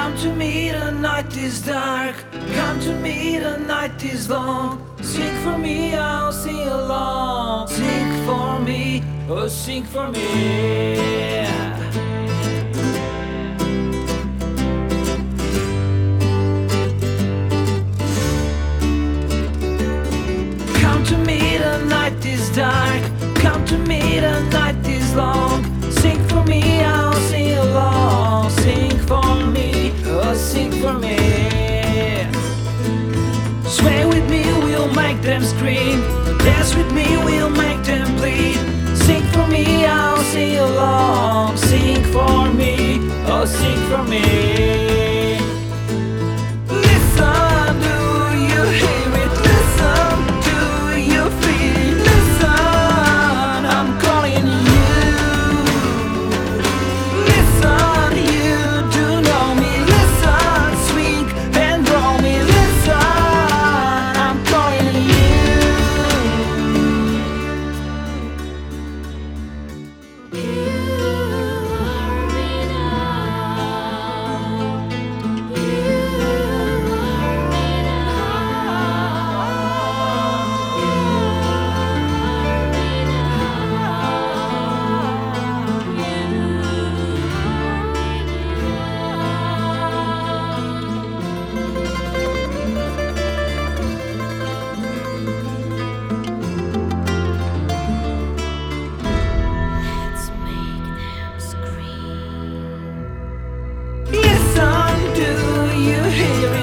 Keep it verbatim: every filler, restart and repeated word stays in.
Come to me, the night is dark. Come to me, the night is long. Sing for me, I'll sing along. Sing for me, oh sing for me. Come to me, the night is dark. Come to me, the night is long. Sing for me, I'll sing along. Sing for me, oh sing for me. Sway with me, we'll make them scream. Dance with me, we'll make them bleed. Sing for me, I'll sing along. Sing for me, oh sing for me. Listen, do you hear it? Listen, do you feel it? Listen, I'm calling you. Listen, you do know me. Listen, swing and roll me. Listen, I'm calling you. Let's make them scream. Listen, do you hear